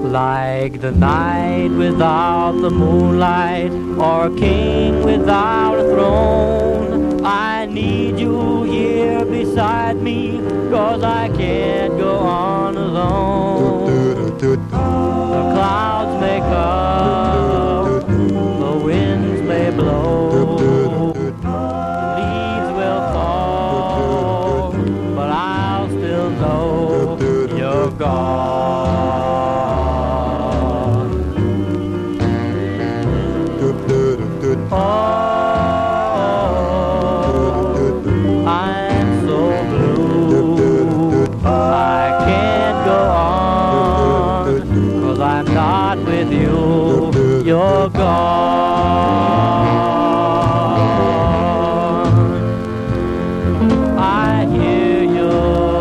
Like the night without the moonlight, or a king without a throne. I need you here beside me, 'cause I can't go on alone. The clouds may come, the winds may blow, leaves will fall, but I'll still know you're gone. Oh, I'm so blue, I can't go on, 'cause I'm not with you, you're gone. I hear you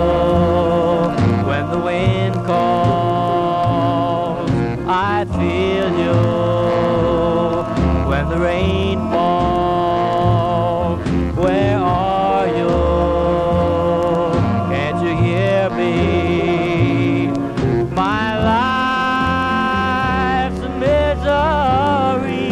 when the wind calls, I feel you when the rain falls. Where are you? Can't you hear me? My life's a misery.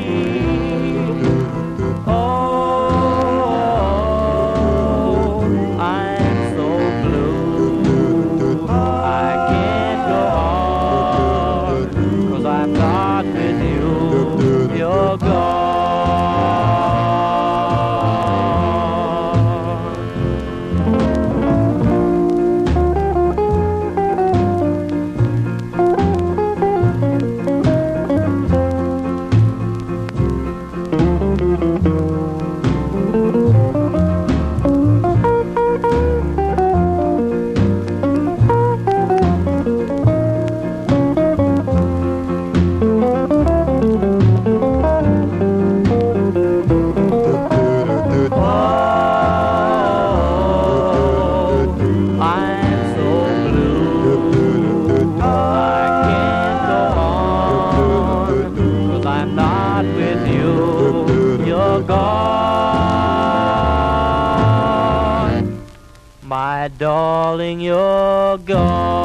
Oh, I'm so blue, I can't go on, 'cause I'm not with you, you're gone. Gone, my darling, you're gone.